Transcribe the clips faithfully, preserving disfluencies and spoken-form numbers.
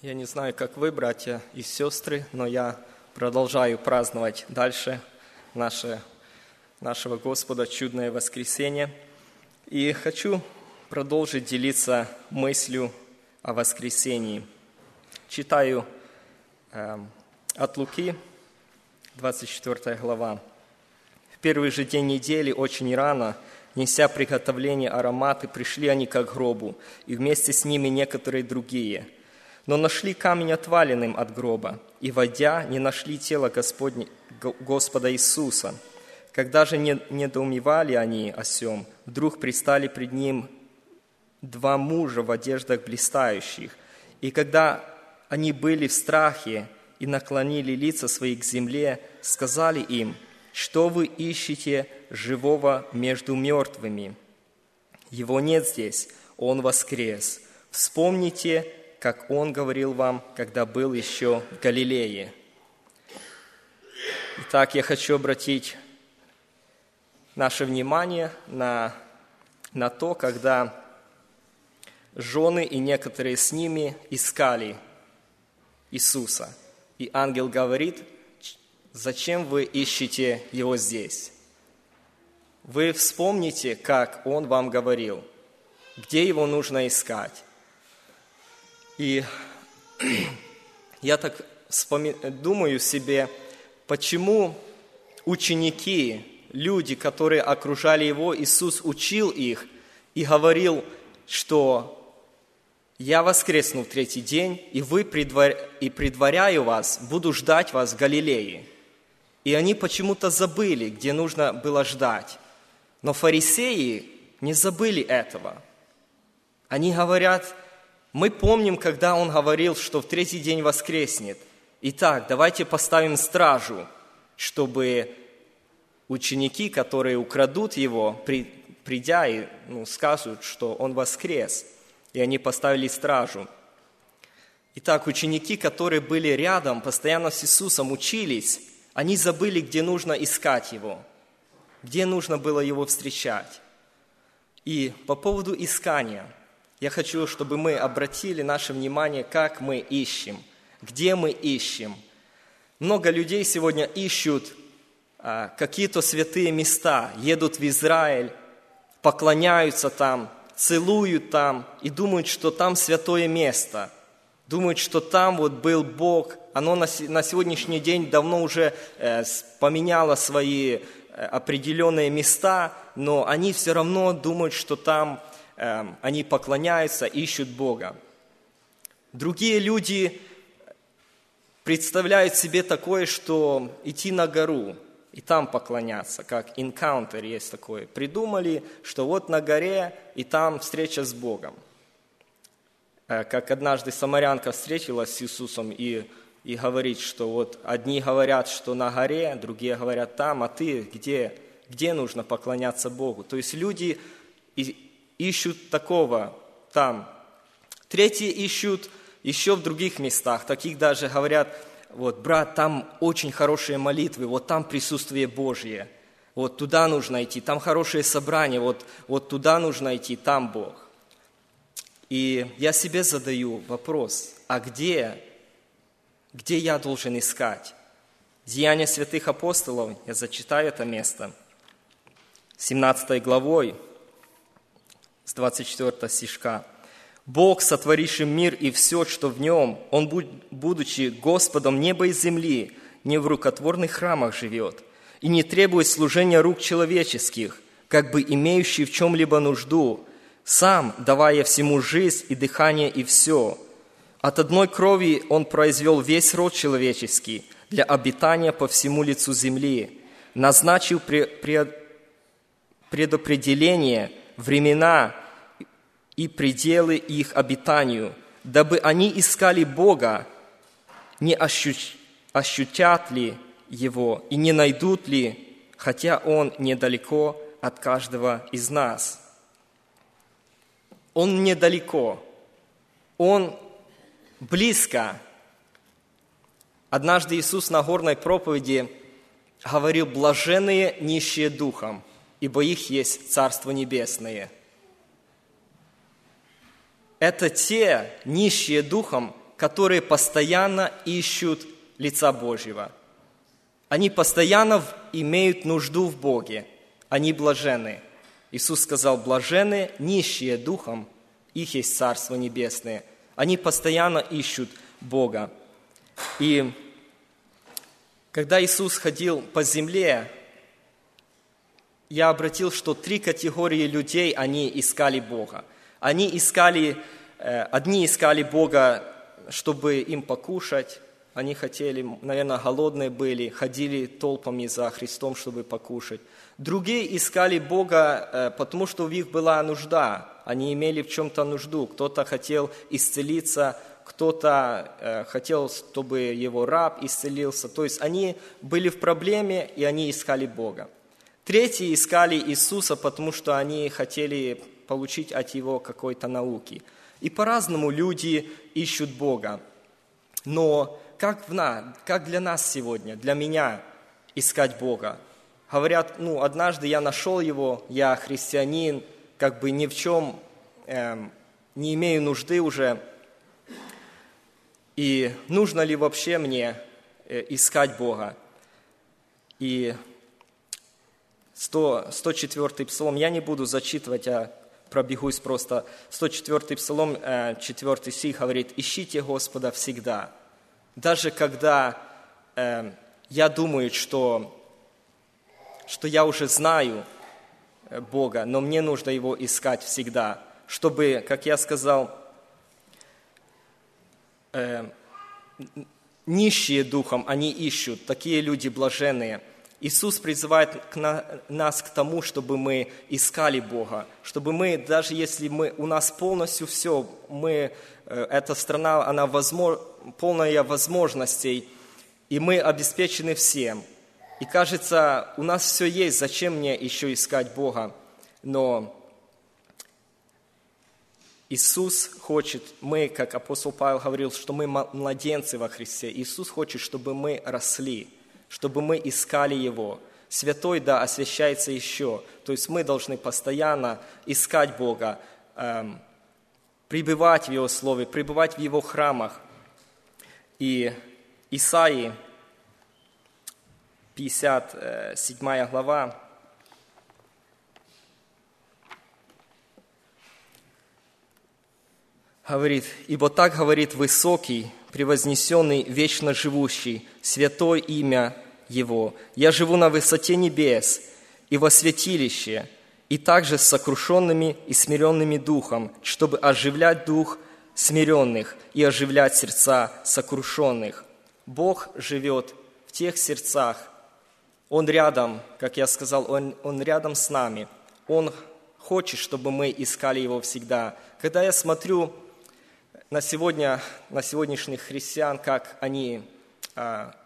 Я не знаю, как вы, братья и сестры, но я продолжаю праздновать дальше наше, нашего Господа чудное воскресенье. И хочу продолжить делиться мыслью о воскресении. Читаю э, от Луки, двадцать четвёртая глава. В первый же день недели, очень рано, неся приготовление ароматы, пришли они к гробу, и вместе с ними некоторые другие. Но нашли камень отваленным от гроба, и, войдя, не нашли тело Господне, Господа Иисуса. Когда же не, недоумевали они о сем, вдруг предстали пред ним два мужа в одеждах блистающих. И когда они были в страхе и наклонили лица свои к земле, сказали им: «Что вы ищете живого между мертвыми? Его нет здесь, он воскрес. Вспомните, как он говорил вам, когда был еще в Галилее». Итак, я хочу обратить наше внимание на, на то, когда жены и некоторые с ними искали Иисуса. И ангел говорит: «Зачем вы ищете его здесь? Вы вспомните, как он вам говорил, где его нужно искать». И я так вспоми... думаю себе, почему ученики, люди, которые окружали его, Иисус учил их и говорил, что «Я воскресну в третий день, и, вы предвар... и предваряю вас, буду ждать вас в Галилее». И они почему-то забыли, где нужно было ждать. Но фарисеи не забыли этого. Они говорят: «Мы помним, когда он говорил, что в третий день воскреснет. Итак, давайте поставим стражу, чтобы ученики, которые украдут его, при, придя и ну, скажут, что он воскрес». И они поставили стражу. Итак, ученики, которые были рядом, постоянно с Иисусом учились, они забыли, где нужно искать его, где нужно было его встречать. И по поводу искания я хочу, чтобы мы обратили наше внимание, как мы ищем, где мы ищем. Много людей сегодня ищут а, какие-то святые места, едут в Израиль, поклоняются там, целуют там и думают, что там святое место. Думают, что там вот был Бог. Оно на, на сегодняшний день давно уже э, поменяло свои э, определенные места, но они все равно думают, что там э, они поклоняются, ищут Бога. Другие люди представляют себе такое, что идти на гору и там поклоняться, как encounter есть такое. Придумали, что вот на горе и там встреча с Богом. Как однажды самарянка встретилась с Иисусом и, и говорит, что вот одни говорят, что на горе, другие говорят там, а ты где? Где нужно поклоняться Богу? То есть люди ищут такого там. Третьи ищут еще в других местах. Таких даже говорят: вот, брат, там очень хорошие молитвы, вот там присутствие Божье. Вот туда нужно идти, там хорошее собрание, вот, вот туда нужно идти, там Бог. И я себе задаю вопрос: а где, где я должен искать? Деяния святых апостолов, я зачитаю это место, семнадцатой главой, с двадцать четвёртого стишка. «Бог, сотворивший мир и все, что в нем, Он, будучи Господом неба и земли, не в рукотворных храмах живет, и не требует служения рук человеческих, как бы имеющий в чем-либо нужду, сам, давая всему жизнь и дыхание и все. От одной крови Он произвел весь род человеческий для обитания по всему лицу земли, назначил предопределение, времена и пределы их обитанию, дабы они искали Бога, не ощу- ощутят ли Его и не найдут ли, хотя Он недалеко от каждого из нас». Он недалеко, Он близко. Однажды Иисус на горной проповеди говорил: «Блаженные нищие духом, ибо их есть Царство Небесное». Это те нищие духом, которые постоянно ищут лица Божьего. Они постоянно имеют нужду в Боге. Они блаженны. Иисус сказал: блаженны нищие духом, их есть Царство Небесное. Они постоянно ищут Бога. И когда Иисус ходил по земле, я обратил, что три категории людей, они искали Бога. Они искали, одни искали Бога, чтобы им покушать. Они хотели, наверное, голодные были, ходили толпами за Христом, чтобы покушать. Другие искали Бога, потому что у них была нужда. Они имели в чем-то нужду. Кто-то хотел исцелиться, кто-то хотел, чтобы его раб исцелился. То есть они были в проблеме, и они искали Бога. Третьи искали Иисуса, потому что они хотели получить от Его какой-то науки. И по-разному люди ищут Бога. Но как, в нас, как для нас сегодня, для меня искать Бога? Говорят, ну, однажды я нашел Его, я христианин, как бы ни в чем эм, не имею нужды уже. И нужно ли вообще мне э, искать Бога? И сто четвёртый псалом, я не буду зачитывать, а пробегусь просто. сто четвёртый псалом, четвёртый стих говорит: «Ищите Господа всегда». Даже когда э, я думаю, что, что я уже знаю Бога, но мне нужно Его искать всегда, чтобы, как я сказал, э, нищие духом, они ищут, такие люди блаженные. Иисус призывает нас к тому, чтобы мы искали Бога, чтобы мы, даже если мы, у нас полностью все, мы, эта страна, она возможно, полная возможностей, и мы обеспечены всем. И кажется, у нас все есть, зачем мне еще искать Бога? Но Иисус хочет, мы, как апостол Павел говорил, что мы младенцы во Христе. Иисус хочет, чтобы мы росли, чтобы мы искали Его. Святой, да, освящается еще. То есть мы должны постоянно искать Бога, эм, пребывать в Его Слове, пребывать в Его храмах. И Исаии, пятьдесят седьмая глава, говорит: «Ибо так говорит высокий, превознесенный, вечно живущий, святое имя Его. Я живу на высоте небес и во святилище, и также с сокрушенными и смиренными духом, чтобы оживлять дух смиренных и оживлять сердца сокрушенных». Бог живет в тех сердцах. Он рядом, как я сказал, Он, Он рядом с нами. Он хочет, чтобы мы искали Его всегда. Когда я смотрю на сегодня, на сегодняшних христиан, как они а,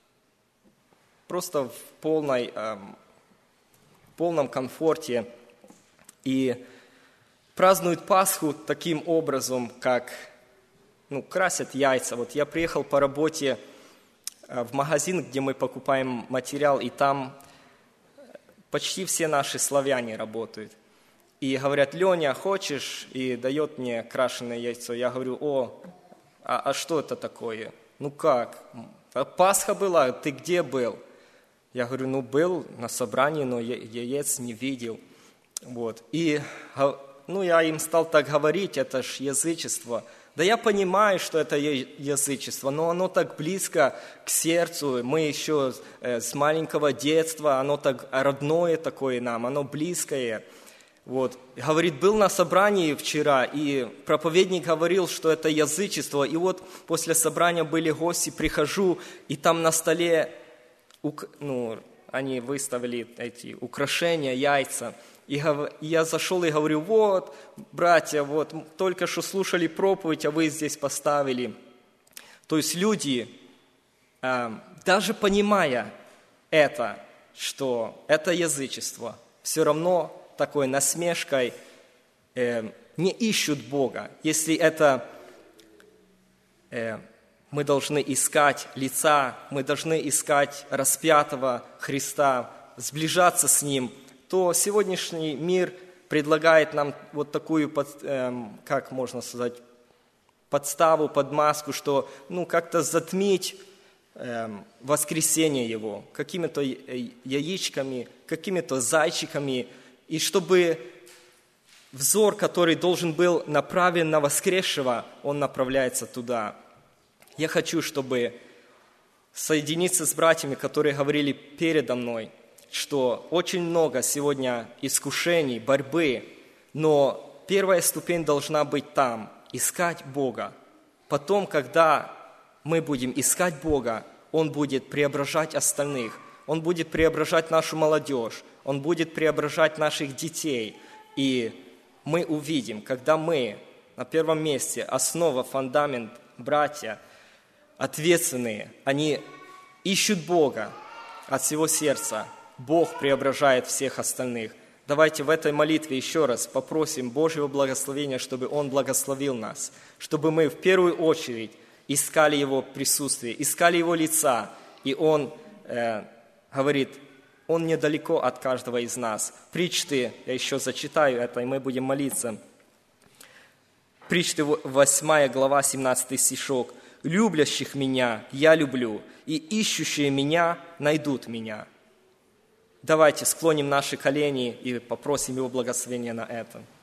просто в полной, а, полном комфорте и празднуют Пасху таким образом, как ну, красят яйца. Вот я приехал по работе в магазин, где мы покупаем материал, и там почти все наши славяне работают. И говорят: «Леня, хочешь?» И дает мне крашеное яйцо. Я говорю: «О, а, а что это такое?» «Ну как? Пасха была, ты где был?» Я говорю: «Ну был на собрании, но я, яиц не видел». Вот. И ну, я им стал так говорить: это ж язычество. Да я понимаю, что это язычество, но оно так близко к сердцу. Мы еще с маленького детства, оно так родное такое нам, оно близкое. Вот. Говорит, был на собрании вчера, и проповедник говорил, что это язычество. И вот после собрания были гости, прихожу, и там на столе, ну, они выставили эти украшения, яйца. И я зашел и говорю: вот, братья, вот, только что слушали проповедь, а вы здесь поставили. То есть люди, даже понимая это, что это язычество, все равно такой насмешкой не ищут Бога. Если это мы должны искать лица, мы должны искать распятого Христа, сближаться с Ним, то сегодняшний мир предлагает нам вот такую, как можно сказать, подставу, под маску, что ну, как-то затмить э, воскресение Его какими-то яичками, какими-то зайчиками, и чтобы взор, который должен был направлен на воскресшего, он направляется туда. Я хочу, чтобы соединиться с братьями, которые говорили передо мной, что очень много сегодня искушений, борьбы, но первая ступень должна быть там, искать Бога. Потом, когда мы будем искать Бога, Он будет преображать остальных, Он будет преображать нашу молодежь, Он будет преображать наших детей. И мы увидим, когда мы на первом месте, основа, фундамент, братья, ответственные, они ищут Бога от всего сердца, Бог преображает всех остальных. Давайте в этой молитве еще раз попросим Божьего благословения, чтобы Он благословил нас, чтобы мы в первую очередь искали Его присутствие, искали Его лица. И Он э, говорит, Он недалеко от каждого из нас. Притчи, я еще зачитаю это, и мы будем молиться. Притчи, восьмая глава, семнадцатый стишок. «Любящих Меня я люблю, и ищущие Меня найдут Меня». Давайте склоним наши колени и попросим Его благословения на это.